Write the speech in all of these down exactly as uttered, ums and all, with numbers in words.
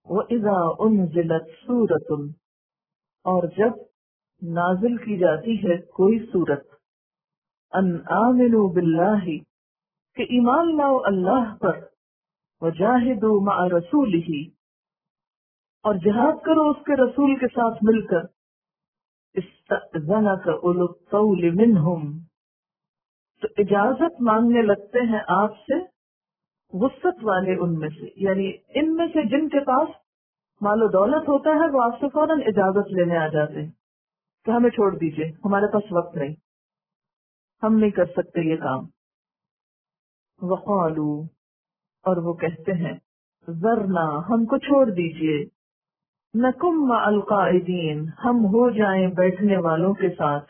وَإِذَا أُنزِلَتْ سُورَةٌ، اور جب نازل کی جاتی ہے کوئی سورت، ان آمنوا باللہ، کہ ایمان لاؤ اللہ پر، وجاہدوا مع رسولہ، اور جہاد کرو اس کے رسول کے ساتھ مل کر، استأذنک اولو الطول منہم، تو اجازت مانگنے لگتے ہیں آپ سے وسعت والے ان میں سے، یعنی ان میں سے جن کے پاس مال و دولت ہوتا ہے وہ آپ سے فوراً اجازت لینے آ جاتے ہیں کہ ہمیں چھوڑ دیجئے، ہمارے پاس وقت نہیں، ہم نہیں کر سکتے یہ کام۔ وقالوا، اور وہ کہتے ہیں، ذرنا، ہم کو چھوڑ دیجئے، نکم مع القاعدین، ہم ہو جائیں بیٹھنے والوں کے ساتھ۔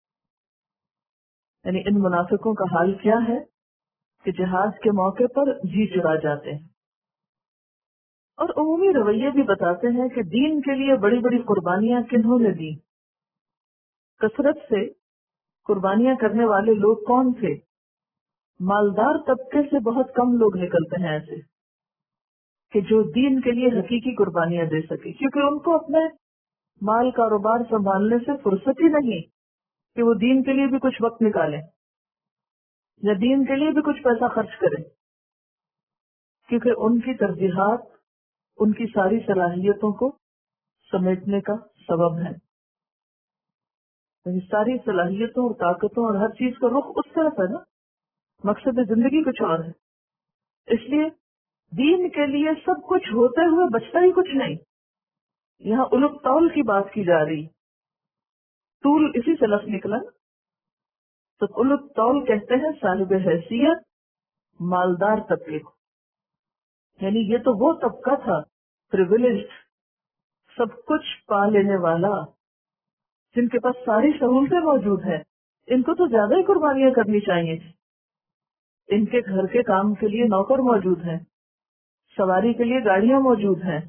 یعنی ان منافقوں کا حال کیا ہے کہ جہاد کے موقع پر جی چرا جاتے ہیں، اور عمومی رویے بھی بتاتے ہیں کہ دین کے لیے بڑی بڑی قربانیاں کنہوں نے دی، کثرت سے قربانیاں کرنے والے لوگ کون تھے؟ مالدار طبقے سے بہت کم لوگ نکلتے ہیں ایسے کہ جو دین کے لیے حقیقی قربانیاں دے سکے، کیونکہ ان کو اپنے مال کاروبار سنبھالنے سے فرصت ہی نہیں کہ وہ دین کے لیے بھی کچھ وقت نکالیں یا دین کے لیے بھی کچھ پیسہ خرچ کریں، کیونکہ ان کی ترجیحات ان کی ساری صلاحیتوں کو سمیٹنے کا سبب ہے، یعنی ساری صلاحیتوں اور طاقتوں اور ہر چیز کا رخ اس طرف ہے نا، مقصد زندگی کچھ اور ہے، اس لیے دین کے لیے سب کچھ ہوتے ہوئے بچتا ہی کچھ نہیں۔ یہاں الف طول کی بات کی جا رہی، طول اسی سے لفظ نکلا، تو الف طول کہتے ہیں صاحب حیثیت مالدار طبقے کو، یعنی یہ تو وہ طبقہ تھا پریویلیجڈ، سب کچھ پا لینے والا، جن کے پاس ساری سہولتیں موجود ہیں، ان کو تو زیادہ ہی قربانیاں کرنی چاہیے، ان کے گھر کے کام کے لیے نوکر موجود ہیں، سواری کے لیے گاڑیاں موجود ہیں،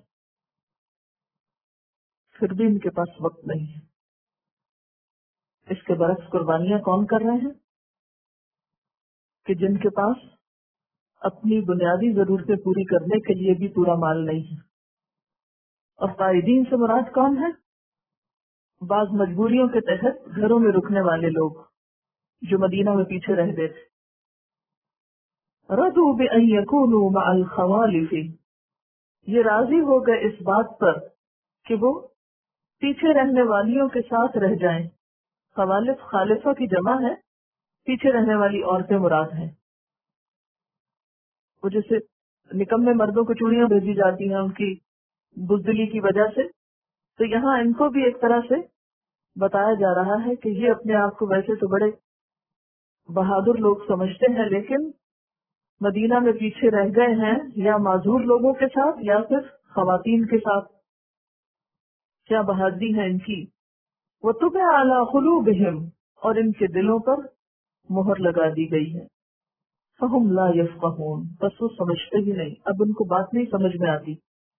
پھر بھی ان کے پاس وقت نہیں ہے۔ اس کے برعکس قربانیاں کون کر رہے ہیں کہ جن کے پاس اپنی بنیادی ضرورتیں پوری کرنے کے لیے بھی پورا مال نہیں ہے۔ اور قائدین سے مراد کون ہے؟ بعض مجبوریوں کے تحت گھروں میں رکنے والے لوگ جو مدینہ میں پیچھے رہ گئے تھے۔ رضوا بأن يكونوا مع الخوالف، یہ راضی ہو گئے اس بات پر کہ وہ پیچھے رہنے والیوں کے ساتھ رہ جائیں۔ خوالف خالفہ کی جمع ہے، پیچھے رہنے والی عورتیں مراد ہیں۔ وہ جیسے نکمے مردوں کو چوڑیاں بھیجی جاتی ہیں ان کی بزدلی کی وجہ سے، تو یہاں ان کو بھی ایک طرح سے بتایا جا رہا ہے کہ یہ اپنے آپ کو ویسے تو بڑے بہادر لوگ سمجھتے ہیں، لیکن مدینہ میں پیچھے رہ گئے ہیں یا معذور لوگوں کے ساتھ یا پھر خواتین کے ساتھ۔ کیا بہادری ہے ان کی۔ وَطُبِعَ عَلَى قُلُوبِهِمْ، اور ان کے دلوں پر مہر لگا دی گئی ہے۔ فَهُمْ لَا يَفْقَهُونَ، بس وہ سمجھتے ہی نہیں، اب ان کو بات نہیں سمجھ میں آتی۔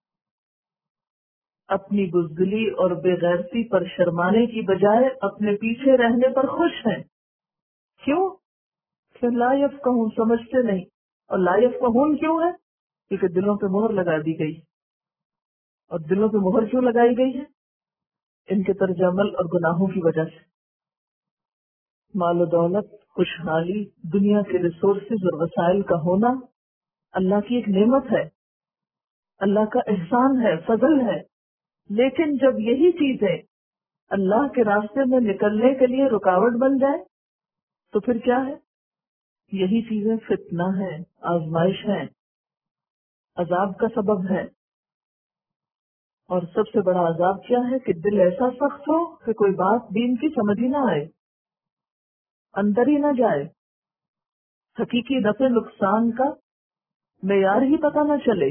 اپنی بزدلی اور بے غیرتی پر شرمانے کی بجائے اپنے پیچھے رہنے پر خوش ہیں۔ کیوں؟ کہ لا یفقہون، سمجھتے نہیں۔ اور لا یفقہون کیوں ہے؟ کیونکہ دلوں پہ مہر لگا دی گئی۔ اور دلوں پہ مہر کیوں لگائی گئی ہے؟ ان کے طرز عمل اور گناہوں کی وجہ سے۔ مال و دولت، خوشحالی، دنیا کے ریسورسز اور وسائل کا ہونا اللہ کی ایک نعمت ہے، اللہ کا احسان ہے، فضل ہے، لیکن جب یہی چیزیں اللہ کے راستے میں نکلنے کے لیے رکاوٹ بن جائے تو پھر کیا ہے؟ یہی چیزیں فتنہ ہے، آزمائش ہے، عذاب کا سبب ہے۔ اور سب سے بڑا عذاب کیا ہے کہ دل ایسا سخت ہو کہ کوئی بات دین کی سمجھ ہی نہ آئے، اندر ہی نہ جائے، حقیقی نفع نقصان کا معیار ہی پتہ نہ چلے۔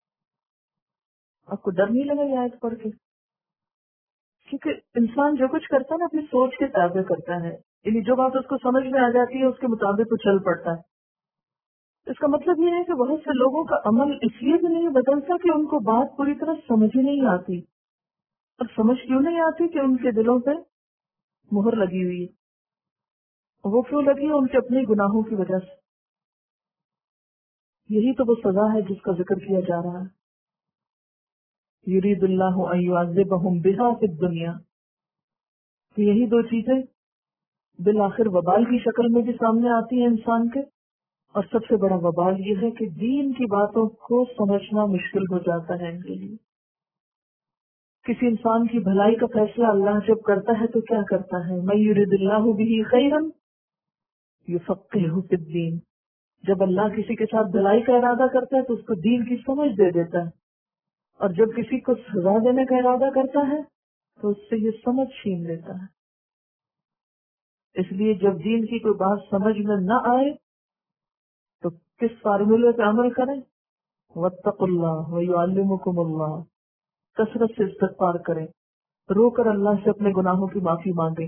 آپ کو ڈر نہیں لگا یہ آیت پڑھ کے؟ کیونکہ انسان جو کچھ کرتا ہے نا اپنی سوچ کے تابع کرتا ہے، یعنی جو بات اس کو سمجھ میں آ جاتی ہے اس کے مطابق وہ چل پڑتا ہے۔ اس کا مطلب یہ ہے کہ بہت سے لوگوں کا عمل اس لیے بھی نہیں بدلتا کہ ان کو بات پوری طرح سمجھ ہی نہیں آتی۔ اور سمجھ کیوں نہیں آتی؟ کہ ان کے دلوں پہ مہر لگی ہوئی ہے۔ وہ کیوں لگی ہے؟ ان کے اپنے گناہوں کی وجہ سے۔ یہی تو وہ سزا ہے جس کا ذکر کیا جا رہا ہے۔ یرید اللہ ان یعذبہم بہا فی الدنیا. تو یہی دو چیزیں بالآخر وبال کی شکل میں بھی سامنے آتی ہیں انسان کے. اور سب سے بڑا وبال یہ ہے کہ دین کی باتوں کو سمجھنا مشکل ہو جاتا ہے ان کے لیے. کسی انسان کی بھلائی کا فیصلہ اللہ جب کرتا ہے تو کیا کرتا ہے؟ من یرید اللہ بہ خیرا یفقہہ فی الدین. جب اللہ کسی کے ساتھ بھلائی کا ارادہ کرتا ہے تو اس کو دین کی سمجھ دے دیتا ہے، اور جب کسی کو سزا دینے کا ارادہ کرتا ہے تو اس سے یہ سمجھ چھین لیتا ہے. اس لیے جب دین کی کوئی بات سمجھ میں نہ آئے تو کس فارمولے پہ عمل کریں؟ واتقوا اللہ ویعلمکم اللہ. کثرت سے استغفار کریں، رو کر اللہ سے اپنے گناہوں کی معافی مانگیں،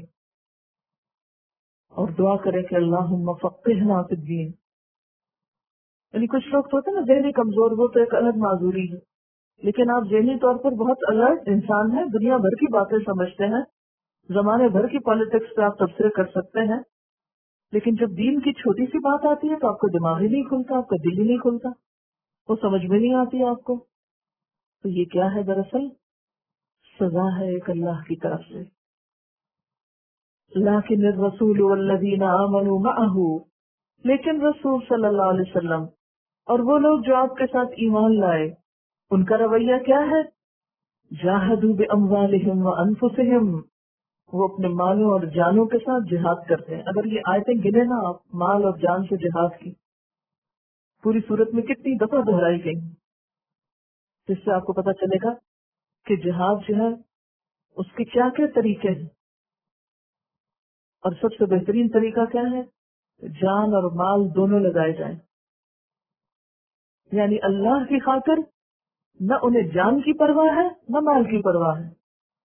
اور دعا کریں کہ اللہم فقہنا فی الدین. یعنی کچھ لوگ ہوتے ہیں نا ذہنی کمزور، وہ تو ایک الگ معذوری ہے، لیکن آپ ذہنی طور پر بہت الرٹ انسان ہیں، دنیا بھر کی باتیں سمجھتے ہیں، زمانے بھر کی پالیٹکس پہ آپ تبصرے کر سکتے ہیں، لیکن جب دین کی چھوٹی سی بات آتی ہے تو آپ کا دماغ ہی نہیں کھلتا، آپ کا دل ہی نہیں کھلتا، وہ سمجھ میں نہیں آتی آپ کو. تو یہ کیا ہے؟ دراصل سزا ہے ایک اللہ کی طرف سے. لیکن الرسول والذین آمنوا معہ، لیکن رسول صلی اللہ علیہ وسلم اور وہ لوگ جو آپ کے ساتھ ایمان لائے، ان کا رویہ کیا ہے؟ جاہدوا باموالہم وانفسہم، وہ اپنے مالوں اور جانوں کے ساتھ جہاد کرتے ہیں. اگر یہ آیتیں گنے نا آپ، مال اور جان سے جہاد کی پوری صورت میں کتنی دفعہ دہرائی گئی، جس سے آپ کو پتہ چلے گا کہ جہاد جو ہے اس کے کیا کیا طریقے ہیں، اور سب سے بہترین طریقہ کیا ہے؟ جان اور مال دونوں لگائے جائیں. یعنی اللہ کی خاطر نہ انہیں جان کی پرواہ ہے نہ مال کی پرواہ ہے.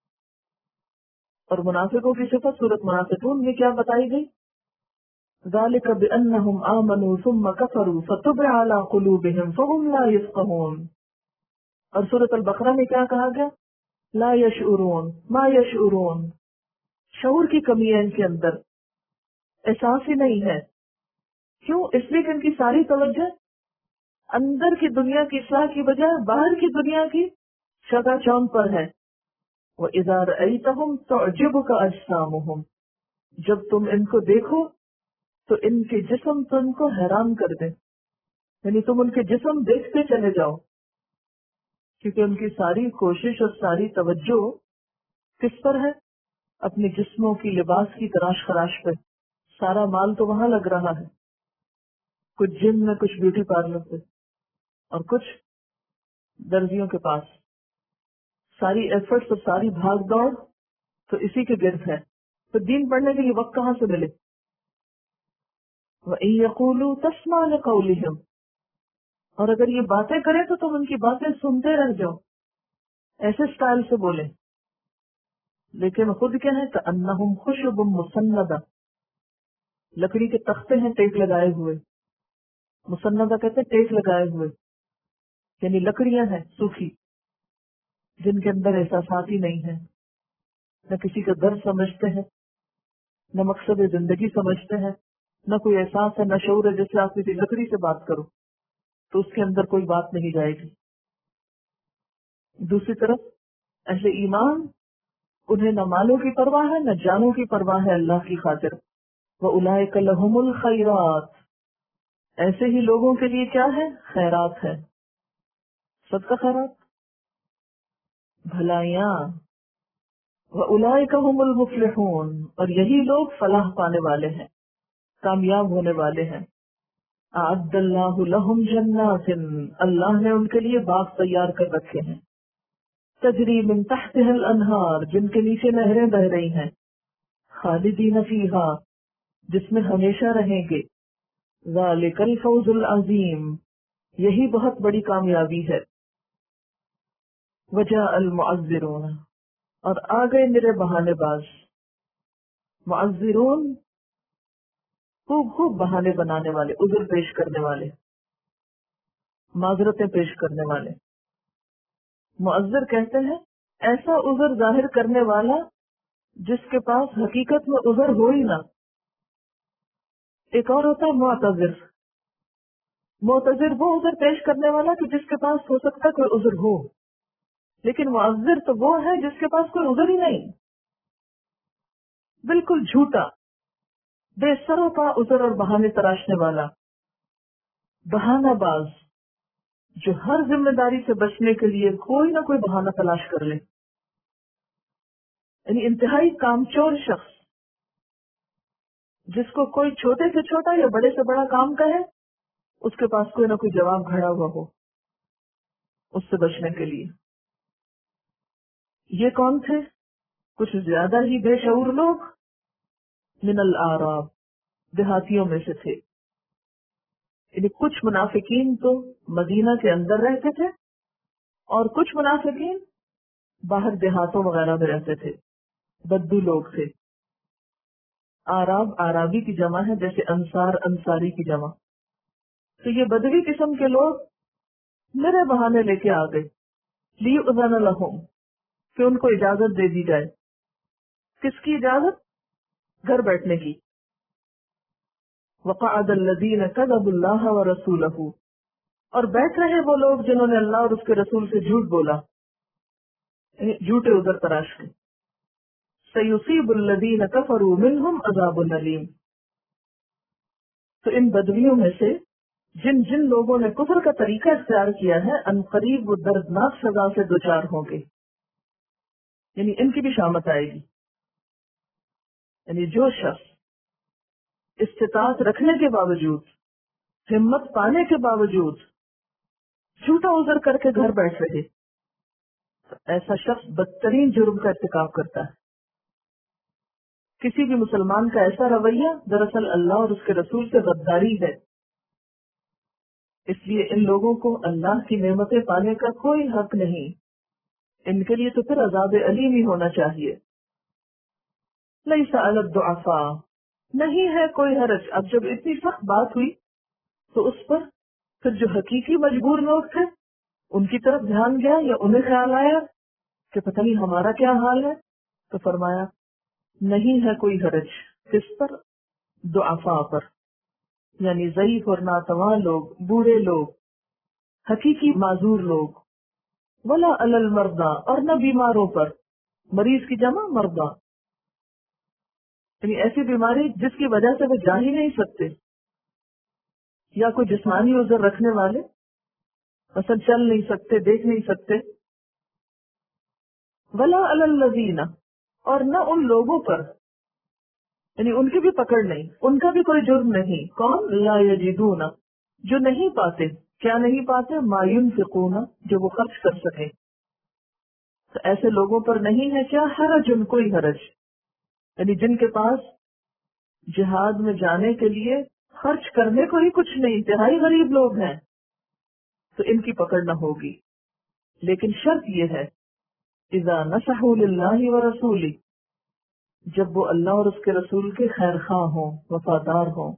اور منافقوں کی صفت سورۃ منافقون میں کیا بتائی گئی؟ ذالک بانہم آمنوا ثم کفروا فتبع علی قلوبہم فہم لا یفقہون. اور سورۃ البقرہ میں کیا کہا گیا؟ لا یشعرون ما یشعرون، شعور کی کمی ہے ان کے اندر، احساس ہی نہیں ہے. کیوں؟ اس لیے کہ ان کی ساری توجہ اندر کی دنیا کی اصلاح کی بجائے باہر کی دنیا کی چکا چوند پر ہے. وَإِذَا رَأَيْتَهُمْ تُعْجِبُكَ أَجْسَامُهُمْ، جب تم ان کو دیکھو تو ان کے جسم تم کو حیران کر دیں. یعنی تم ان کے جسم دیکھتے چلے جاؤ، کیونکہ ان کی ساری کوشش اور ساری توجہ کس پر ہے؟ اپنے جسموں کی لباس کی تراش خراش پہ. سارا مال تو وہاں لگ رہا ہے، کچھ جم میں، کچھ بیوٹی پارلر پہ، اور کچھ درزیوں کے پاس. ساری ایفرٹس اور ساری بھاگ دوڑ تو اسی کے گرد ہے. تو دین پڑھنے کے لیے وقت کہاں سے ملے؟ وَإِن يَقُولُوا تَسْمَعْ لِقَوْلِهِمْ، اور اگر یہ باتیں کریں تو تم ان کی باتیں سنتے رہ جاؤ، ایسے سٹائل سے بولیں. لیکن خود کیا ہے؟ کأنہم خشب مسندہ، لکڑی کے تختے ہیں ٹیک لگائے ہوئے. مسندہ کہتے ہیں ٹیک لگائے ہوئے، یعنی لکڑیاں ہیں سوکھی، جن کے اندر احساسات ہی نہیں ہیں، نہ کسی کا درد سمجھتے ہیں، نہ مقصد زندگی سمجھتے ہیں، نہ کوئی احساس ہے، نہ شعور ہے. جیسے آپ کسی لکڑی سے بات کرو تو اس کے اندر کوئی بات نہیں جائے گی. دوسری طرف اہل ایمان، انہیں نہ مالوں کی پرواہ ہے نہ جانوں کی پرواہ ہے اللہ کی خاطر. وَأُولَئِكَ لَهُمُ الْخَيْرَاتُ، ایسے ہی لوگوں کے لیے کیا ہے؟ خیرات ہے، صدقہ خیرات، بھلائیاں. وَأُولَئِكَ هُمُ الْمُفْلِحُونَ، اور یہی لوگ فلاح پانے والے ہیں، کامیاب ہونے والے ہیں. اعد اللہ لہم جنات، اللہ نے ان کے لیے باغ تیار کر رکھے ہیں. تجری من تحتها الانہار، جن کے نیچے نہریں بہ رہی ہیں. خالدین فیہا، جس میں ہمیشہ رہیں گے. ذالک الفوز العظیم، یہی بہت بڑی کامیابی ہے. وجاء المعذرون، اور آ گئے میرے بہانے باز. معذرون، خوب خوب بہانے بنانے والے، عذر پیش کرنے والے، معذرتیں پیش کرنے والے. معذر کہتے ہیں ایسا عذر ظاہر کرنے والا جس کے پاس حقیقت میں عذر ہو ہی نہ. ایک اور ہوتا ہے معتذر. معتذر وہ عذر پیش کرنے والا کہ جس کے پاس ہو سکتا کوئی عذر ہو لیکن معذر تو وہ ہے جس کے پاس کوئی عذر ہی نہیں، بالکل جھوٹا، بے سروں کا عذر اور بہانے تراشنے والا، بہانہ باز، جو ہر ذمہ داری سے بچنے کے لیے کوئی نہ کوئی بہانہ تلاش کر لے، یعنی انتہائی کامچور شخص، جس کو کوئی چھوٹے سے چھوٹا یا بڑے سے بڑا کام کہے اس کے پاس کوئی نہ کوئی جواب کھڑا ہوا ہو اس سے بچنے کے لیے۔ یہ کون تھے؟ کچھ زیادہ ہی بے شعور لوگ، من الاعراب، دیہاتیوں میں سے تھے، یعنی کچھ منافقین تو مدینہ کے اندر رہتے تھے اور کچھ منافقین باہر دیہاتوں وغیرہ میں رہتے تھے، بدو لوگ تھے۔ آراب آرابی کی جمع ہے، جیسے انصار انصاری کی جمع۔ تو یہ بدوی قسم کے لوگ میرے بہانے لے کے آ گئے، لیؤذن لہم، کہ ان کو اجازت دے دی جائے۔ کس کی اجازت؟ گھر بیٹھنے کی۔ وقعد الذین کذبوا اللہ ورسولہ، اور بیٹھ رہے وہ لوگ جنہوں نے اللہ اور اس کے رسول سے جھوٹ بولا، یعنی جھوٹے عذر تراش کے۔ سیصیب الذین کفروا منہم عذاب علیم، تو ان بدویوں میں سے جن جن لوگوں نے کفر کا طریقہ اختیار کیا ہے ان قریب وہ دردناک سزا سے دوچار ہوں گے، یعنی ان کی بھی شامت آئے گی۔ یعنی جو شخص استطاعت رکھنے کے باوجود، ہمت پانے کے باوجود جھوٹا عذر کر کے گھر بیٹھ رہے، تو ایسا شخص بدترین جرم کا ارتکاب کرتا ہے۔ کسی بھی مسلمان کا ایسا رویہ دراصل اللہ اور اس کے رسول سے غداری ہے۔ اس لیے ان لوگوں کو اللہ کی نعمتیں پانے کا کوئی حق نہیں، ان کے لیے تو پھر عذاب علیم ہی ہونا چاہیے۔ لیس علی الضعفاء، نہیں ہے کوئی حرج۔ اب جب اتنی سخت بات ہوئی تو اس پر پھر جو حقیقی مجبور لوگ تھے ان کی طرف دھیان گیا، یا انہیں خیال آیا کہ پتہ نہیں ہمارا کیا حال ہے، تو فرمایا نہیں ہے کوئی حرج کس پر؟ ضعفاء پر، یعنی ضعیف اور ناتواں لوگ، بوڑھے لوگ، حقیقی معذور لوگ، ولا علی المرضى، اور نہ بیماروں پر۔ مریض کی جمع مرضى، یعنی ایسی بیماری جس کی وجہ سے وہ جا ہی نہیں سکتے، یا کوئی جسمانی عذر رکھنے والے، مثلا چل نہیں سکتے، دیکھ نہیں سکتے۔ ولا علی الذین، اور نہ ان لوگوں پر، یعنی ان کی بھی پکڑ نہیں، ان کا بھی کوئی جرم نہیں۔ کون؟ لا یجدون، جو نہیں پاتے، کیا نہیں پاتے؟ ما ینفقون، جو وہ خرچ کر سکیں۔ تو ایسے لوگوں پر نہیں ہے کیا؟ حرج، ان کوئی حرج، یعنی جن کے پاس جہاد میں جانے کے لیے خرچ کرنے کو ہی کچھ نہیں، انتہائی غریب لوگ ہیں، تو ان کی پکڑ نہ ہوگی۔ لیکن شرط یہ ہے اذا نصحوا للہ ورسولہ، جب وہ اللہ اور اس کے رسول کے خیر خواہ ہوں، وفادار ہوں۔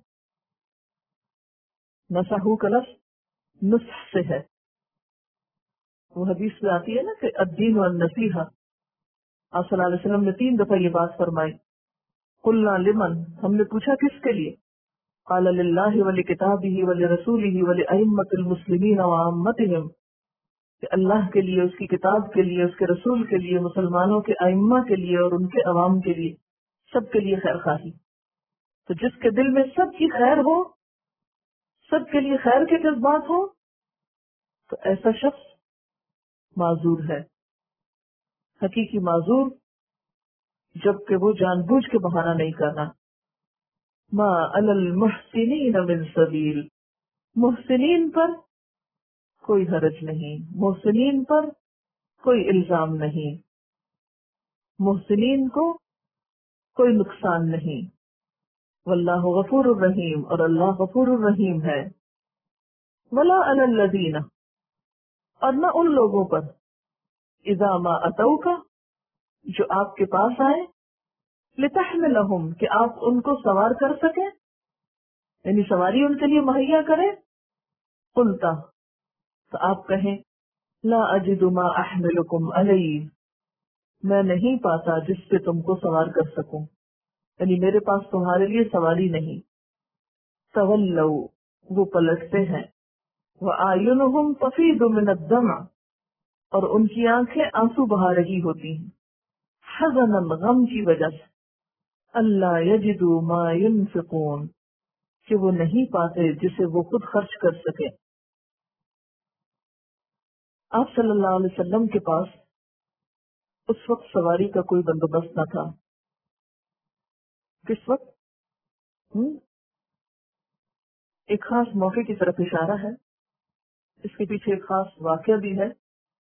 نصحوا کا لفظ نصح سے ہے، وہ حدیث میں آتی ہے نا کہ الدین والنصیحہ، آپ صلی اللہ علیہ وسلم نے تین دفعہ یہ بات فرمائی۔ قلنا لمن، ہم نے پوچھا کس کے لیے؟ قال للہ ولکتابہ ولرسولہ ولأئمۃ المسلمین وعامتہم، کہ اللہ کے لیے، اس کی کتاب کے لیے، اس کے رسول کے لیے، مسلمانوں کے ائمہ کے لیے اور ان کے عوام کے لیے، سب کے لیے خیر خواہی۔ تو جس کے دل میں سب کی خیر ہو، سب کے لیے خیر کے جذبات ہو، تو ایسا شخص معذور ہے، حقیقی معذور، جبکہ وہ جان بوجھ کے بہانہ نہیں کرنا۔ ما علی المحسنین من سبیل، محسنین پر کوئی حرج نہیں، محسنین پر کوئی الزام نہیں، محسنین کو کوئی نقصان نہیں۔ واللہ غفور الرحیم، اور اللہ غفور الرحیم ہے۔ ولا علی الذین، اور نہ ان لوگوں پر، اذا ما اتوک، جو آپ کے پاس آئے، لتحملہم، کہ آپ ان کو سوار کر سکیں، یعنی سواری ان کے لیے مہیا کریں۔ قلتا، تو آپ کہیں لا اجد ما احملکم علیہ، میں نہیں پاتا جس پہ تم کو سوار کر سکوں، یعنی میرے پاس تمہارے لیے سواری نہیں۔ تولوا، وہ پلٹتے ہیں، وَأَعْيُنُهُمْ تَفِيضُ مِنَ الدَّمْعِ، اور ان کی آنکھیں آنسو بہا رہی ہوتی ہیں حزن الغم کی وجہ سے، اللہ یجدوا ما ينفقون، کہ وہ نہیں پاتے جسے وہ خود خرچ کر سکے۔ آپ صلی اللہ علیہ وسلم کے پاس اس وقت سواری کا کوئی بندوبست نہ تھا۔ کس وقت؟ ہم؟ ایک خاص موقع کی طرف اشارہ ہے، اس کے پیچھے ایک خاص واقعہ بھی ہے۔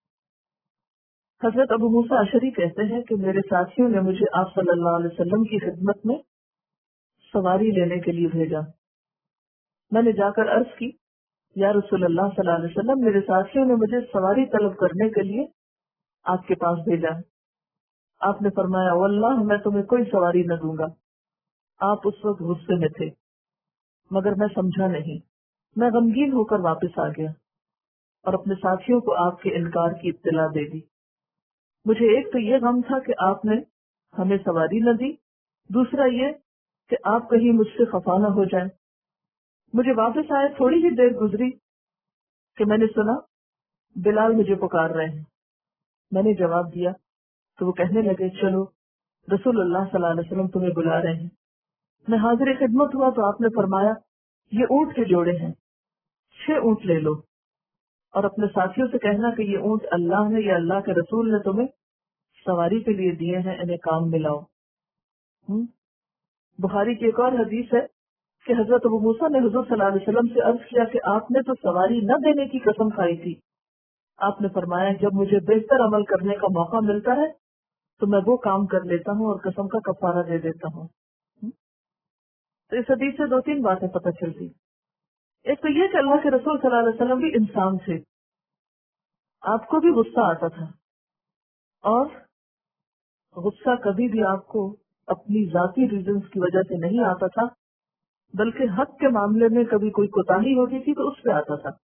حضرت ابو موسیٰ اشعری کہتے ہیں کہ میرے ساتھیوں نے مجھے آپ صلی اللہ علیہ وسلم کی خدمت میں سواری لینے کے لیے بھیجا۔ میں نے جا کر عرض کی، یا رسول اللہ صلی اللہ علیہ وسلم، میرے ساتھیوں نے مجھے سواری طلب کرنے کے لیے آپ کے پاس بھیجا۔ آپ نے فرمایا، واللہ میں تمہیں کوئی سواری نہ دوں گا۔ آپ اس وقت غصے میں تھے، مگر میں سمجھا نہیں۔ میں غمگین ہو کر واپس آ گیا اور اپنے ساتھیوں کو آپ کے انکار کی اطلاع دے دی۔ مجھے ایک تو یہ غم تھا کہ آپ نے ہمیں سواری نہ دی، دوسرا یہ کہ آپ کہیں مجھ سے خفا نہ ہو جائیں۔ مجھے واپس آئے تھوڑی ہی دیر گزری کہ میں نے سنا بلال مجھے پکار رہے ہیں۔ میں نے جواب دیا تو وہ کہنے لگے، چلو رسول اللہ صلی اللہ علیہ وسلم تمہیں بلا رہے ہیں۔ میں حاضر خدمت ہوا تو آپ نے فرمایا، یہ اونٹ کے جوڑے ہیں، چھ اونٹ لے لو اور اپنے ساتھیوں سے کہنا کہ یہ اونٹ اللہ نے یا اللہ کے رسول نے تمہیں سواری کے لیے دیے ہیں، انہیں کام میں لاؤ۔ ہم؟ بخاری کی ایک اور حدیث ہے کہ حضرت ابو موسیٰ نے حضور صلی اللہ علیہ وسلم سے عرض کیا کہ آپ نے تو سواری نہ دینے کی قسم کھائی تھی۔ آپ نے فرمایا، جب مجھے بہتر عمل کرنے کا موقع ملتا ہے تو میں وہ کام کر لیتا ہوں اور قسم کا کفارہ دے دیتا ہوں۔ تو اس حدیث سے دو تین باتیں پتہ چلتی۔ ایک تو یہ کہ اللہ کے رسول صلی اللہ علیہ وسلم بھی انسان تھے، آپ کو بھی غصہ آتا تھا، اور غصہ کبھی بھی آپ کو اپنی ذاتی ریزنز کی وجہ سے نہیں آتا تھا، بلکہ حق کے معاملے میں کبھی کوئی کوتاہی ہوتی تھی تو اس پہ آتا تھا۔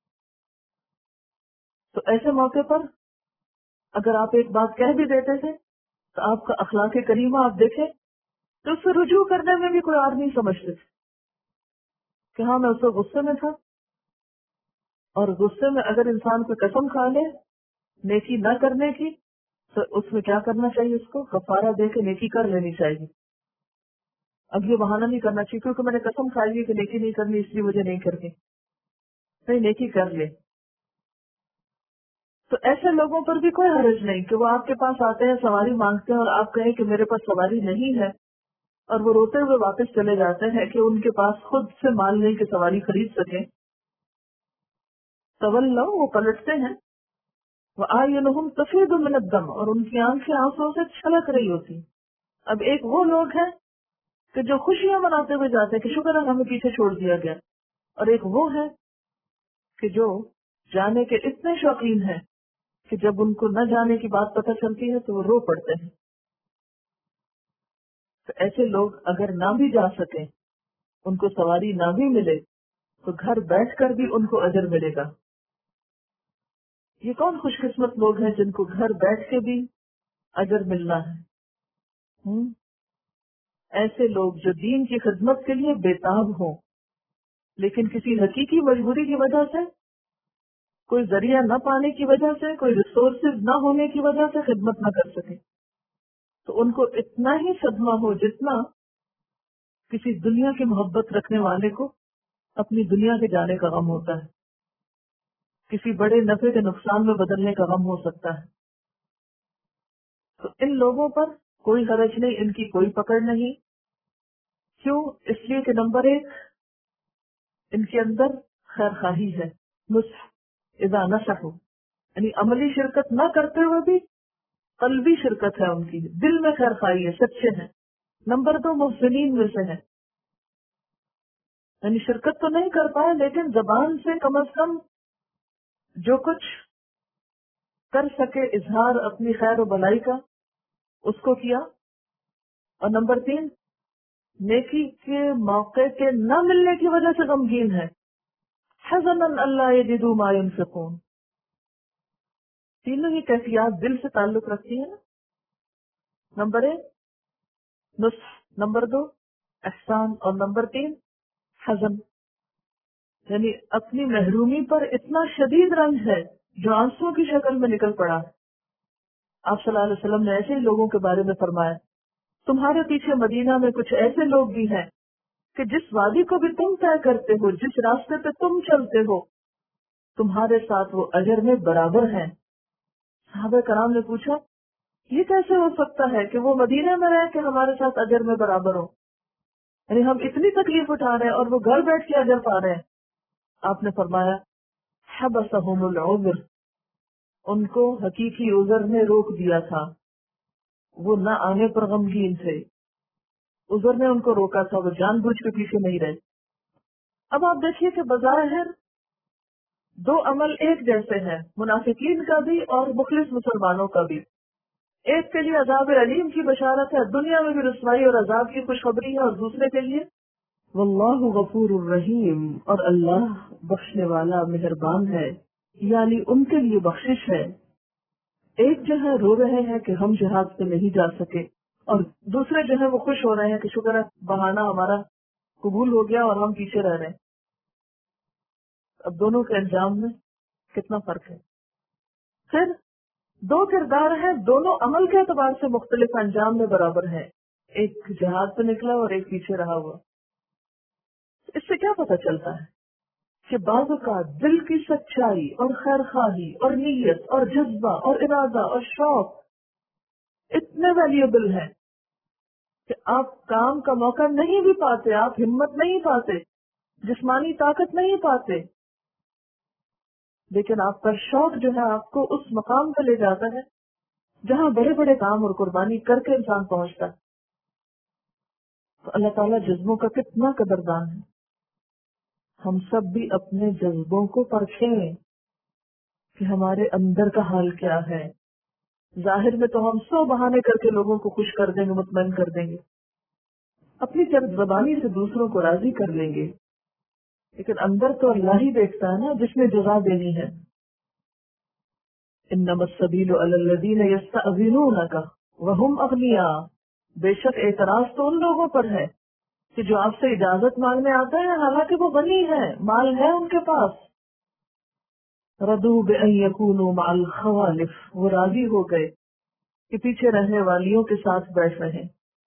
تو ایسے موقع پر اگر آپ ایک بات کہہ بھی دیتے تھے تو آپ کا اخلاق کریمہ آپ دیکھیں تو اس سے رجوع کرنے میں بھی کوئی اور نہیں سمجھتے تھے کہ ہاں میں اس وقت غصے میں تھا، اور غصے میں اگر انسان کو قسم کھا لے نیکی نہ کرنے کی تو اس میں کیا کرنا چاہیے؟ اس کو کفارہ دے کے نیکی کر لینی چاہیے۔ اب یہ بہانہ نہیں کرنا چاہیے کیونکہ میں نے قسم کھائی ہے کہ نیکی نہیں کرنی اس لیے مجھے نہیں کرنی، نہیں، نیکی کر لے۔ تو ایسے لوگوں پر بھی کوئی حرج نہیں کہ وہ آپ کے پاس آتے ہیں، سواری مانگتے ہیں اور آپ کہیں کہ میرے پاس سواری نہیں ہے، اور وہ روتے ہوئے واپس چلے جاتے ہیں کہ ان کے پاس خود سے مال نہیں کہ سواری خرید سکیں۔ تولوا، وہ پلٹتے ہیں، وَأَعْيُنُهُمْ تَفِيضُ مِنَ الدَّمْعِ، اور ان کی آنکھیں آنسوں سے چھلک رہی ہوتی۔ اب ایک وہ لوگ ہیں کہ جو خوشیاں مناتے ہوئے جاتے ہیں کہ شکر ہے ہمیں پیچھے چھوڑ دیا گیا، اور ایک وہ ہے کہ جو جانے کے اتنے شوقین ہیں کہ جب ان کو نہ جانے کی بات پتہ چلتی ہے تو وہ رو پڑتے ہیں۔ تو ایسے لوگ اگر نہ بھی جا سکیں، ان کو سواری نہ بھی ملے، تو گھر بیٹھ کر بھی ان کو اجر ملے گا۔ یہ کون خوش قسمت لوگ ہیں جن کو گھر بیٹھ کے بھی اجر ملنا ہے؟ ہم؟ ایسے لوگ جو دین کی خدمت کے لیے بےتاب ہوں، لیکن کسی حقیقی مجبوری کی وجہ سے، کوئی ذریعہ نہ پانے کی وجہ سے، کوئی ریسورسز نہ ہونے کی وجہ سے خدمت نہ کر سکے، تو ان کو اتنا ہی صدمہ ہو جتنا کسی دنیا کی محبت رکھنے والے کو اپنی دنیا کے جانے کا غم ہوتا ہے، کسی بڑے نفع کے نقصان میں بدلنے کا غم ہو سکتا ہے۔ تو ان لوگوں پر کوئی حرج نہیں، ان کی کوئی پکڑ نہیں۔ کیوں؟ اس لیے کہ نمبر ایک، ان کے اندر خیر خواہی ہے، نصح اذا نصحوا، یعنی عملی شرکت نہ کرتے ہوئے بھی قلبی شرکت ہے، ان کی دل میں خیر خواہی ہے، سچے ہیں۔ نمبر دو، محسنین میں سے ہے، یعنی شرکت تو نہیں کر پائے لیکن زبان سے کم از کم جو کچھ کر سکے اظہار اپنی خیر و بلائی کا اس کو کیا۔ اور نمبر تین، نیکی کے موقع کے نہ ملنے کی وجہ سے غمگین ہے، حزنا اللہ یجدوا ما ينفقون۔ تینوں ہی کیفیات دل سے تعلق رکھتی ہیں نا۔ نمبر ایک نصح، نمبر دو احسان، اور نمبر تین حزن، یعنی اپنی محرومی پر اتنا شدید رنج ہے جو آنسوؤں کی شکل میں نکل پڑا ہے۔ آپ صلی اللہ علیہ وسلم نے ایسے ہی لوگوں کے بارے میں فرمایا، تمہارے پیچھے مدینہ میں کچھ ایسے لوگ بھی ہیں کہ جس وادی کو بھی تم طے کرتے ہو، جس راستے پہ تم چلتے ہو، تمہارے ساتھ وہ اجر میں برابر ہیں۔ صحابہ کرام نے پوچھا یہ کیسے ہو سکتا ہے کہ وہ مدینہ میں رہ کے ہمارے ساتھ اجر میں برابر ہو، یعنی ہم اتنی تکلیف اٹھا رہے ہیں اور وہ گھر بیٹھ کے اجر پا رہے ہیں۔ آپ نے فرمایا حبسہم العذر، ان کو حقیقی عذر نے روک دیا تھا، وہ نہ آنے پر غمگین تھے، عذر نے ان کو روکا تھا، وہ جان بوجھ کے پیچھے نہیں رہے۔ اب آپ دیکھیے کہ بظاہر دو عمل ایک جیسے ہیں، منافقین کا بھی اور مخلص مسلمانوں کا بھی۔ ایک کے لیے عذاب علیم کی بشارت ہے، دنیا میں بھی رسوائی اور عذاب کی خوشخبری ہے، اور دوسرے کے لیے واللہ غفور الرحیم، اور اللہ بخشنے والا مہربان ہے، یعنی ان کے لیے بخشش ہے۔ ایک جو ہے رو رہے ہیں کہ ہم جہاد پہ نہیں جا سکے، اور دوسرے جو ہے وہ خوش ہو رہے ہیں کہ شکر ہے بہانہ ہمارا قبول ہو گیا اور ہم پیچھے رہ رہے ہیں۔ اب دونوں کے انجام میں کتنا فرق ہے۔ پھر دو کردار ہیں، دونوں عمل کے اعتبار سے مختلف، انجام میں برابر ہیں، ایک جہاد پہ نکلا اور ایک پیچھے رہا ہوا۔ اس سے کیا پتہ چلتا ہے کہ بعض اوقات دل کی سچائی اور خیر خواہی اور نیت اور جذبہ اور ارادہ اور شوق اتنے ویلیبل ہیں کہ آپ کام کا موقع نہیں بھی پاتے، آپ ہمت نہیں پاتے، جسمانی طاقت نہیں پاتے، لیکن آپ کا شوق جو ہے آپ کو اس مقام پہ لے جاتا ہے جہاں بڑے بڑے کام اور قربانی کر کے انسان پہنچتا ہے۔ تو اللہ تعالیٰ جذبوں کا کتنا قدردان ہے۔ ہم سب بھی اپنے جذبوں کو پرکھیں کہ ہمارے اندر کا حال کیا ہے۔ ظاہر میں تو ہم سو بہانے کر کے لوگوں کو خوش کر دیں گے، مطمئن کر دیں گے، اپنی چرب زبانی سے دوسروں کو راضی کر لیں گے، لیکن اندر تو اللہ ہی دیکھتا ہے نا، جس نے جزا دینی ہے۔ انما السبیل علی الذین یستأذنونک وہم اغنیاء، بے شک اعتراض تو ان لوگوں پر ہے کہ جو آپ سے اجازت مانگنے آتا ہے حالانکہ وہ غنی ہے، مال ہے ان کے پاس۔ ردوا بأن یکونوا مع الخوالف، وہ راضی ہو گئے کہ پیچھے رہنے والیوں کے ساتھ بیٹھ رہے۔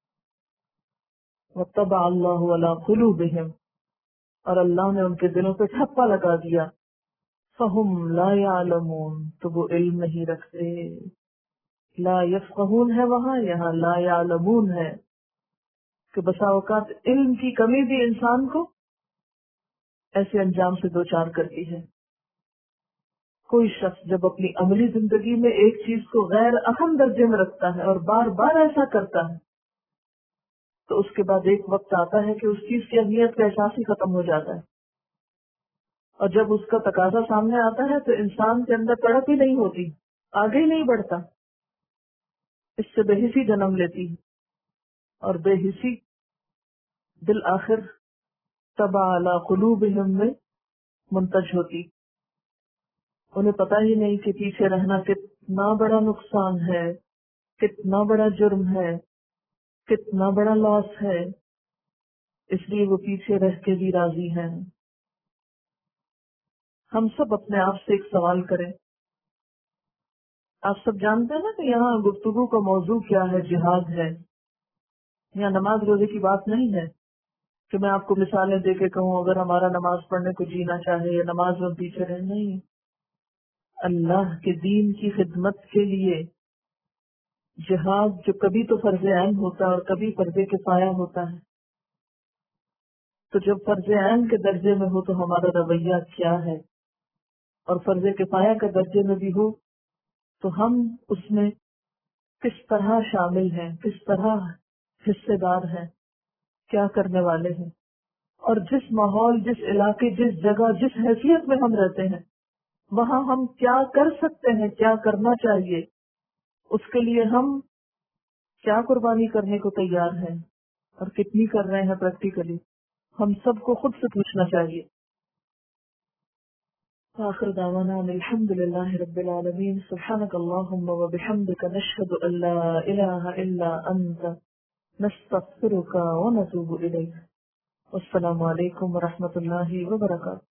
وطبع اللہ علی قلوبہم، اور اللہ نے ان کے دلوں پہ ٹھپا لگا دیا۔ فہم لا یعلمون، تو وہ علم نہیں رکھتے۔ لا یفقہون ہے وہاں، یہاں لا یعلمون ہے کہ بسا اوقات علم کی کمی بھی انسان کو ایسے انجام سے دوچار کرتی ہے۔ کوئی شخص جب اپنی عملی زندگی میں ایک چیز کو غیر اہم درجے میں رکھتا ہے اور بار بار ایسا کرتا ہے تو اس کے بعد ایک وقت آتا ہے کہ اس چیز کی اہمیت کا احساس ہی ختم ہو جاتا ہے، اور جب اس کا تقاضا سامنے آتا ہے تو انسان کے اندر تڑپ ہی نہیں ہوتی، آگے ہی نہیں بڑھتا، اس سے بے حسی جنم لیتی ہے، اور بے حسی بالآخر طبع علی قلوبہم میں منتج ہوتی۔ انہیں پتہ ہی نہیں کہ پیچھے رہنا کتنا بڑا نقصان ہے، کتنا بڑا جرم ہے، کتنا بڑا لاس ہے، اس لیے وہ پیچھے رہ کے بھی راضی ہیں۔ ہم سب اپنے آپ سے ایک سوال کریں۔ آپ سب جانتے ہیں نا کہ یہاں گفتگو کا موضوع کیا ہے؟ جہاد ہے۔ یہاں نماز روزے کی بات نہیں ہے کہ میں آپ کو مثالیں دے کے کہوں اگر ہمارا نماز پڑھنے کو جینا چاہے یا نماز میں پیچھے رہے، نہیں۔ اللہ کے دین کی خدمت کے لیے جہاد جو کبھی تو فرض عین ہوتا ہے اور کبھی فرض کفایہ ہوتا ہے، تو جب فرض عین کے درجے میں ہو تو ہمارا رویہ کیا ہے، اور فرض کفایہ کے درجے میں بھی ہو تو ہم اس میں کس طرح شامل ہیں، کس طرح حصے دار ہیں، کیا کرنے والے ہیں، اور جس ماحول، جس علاقے، جس جگہ، جس حیثیت میں ہم رہتے ہیں وہاں ہم کیا کر سکتے ہیں، کیا کرنا چاہیے، اس کے لیے ہم کیا قربانی کرنے کو تیار ہیں اور کتنی کر رہے ہیں پریکٹیکلی، ہم سب کو خود سے پوچھنا چاہیے۔ آخر دعوانا الحمد للہ رب العالمین، سبحانک اللہم و بحمدک، نشہد ان لا الہ الا انت، نستغفرک و نتوب الیک۔ السلام علیکم و رحمۃ اللہ وبرکاتہ۔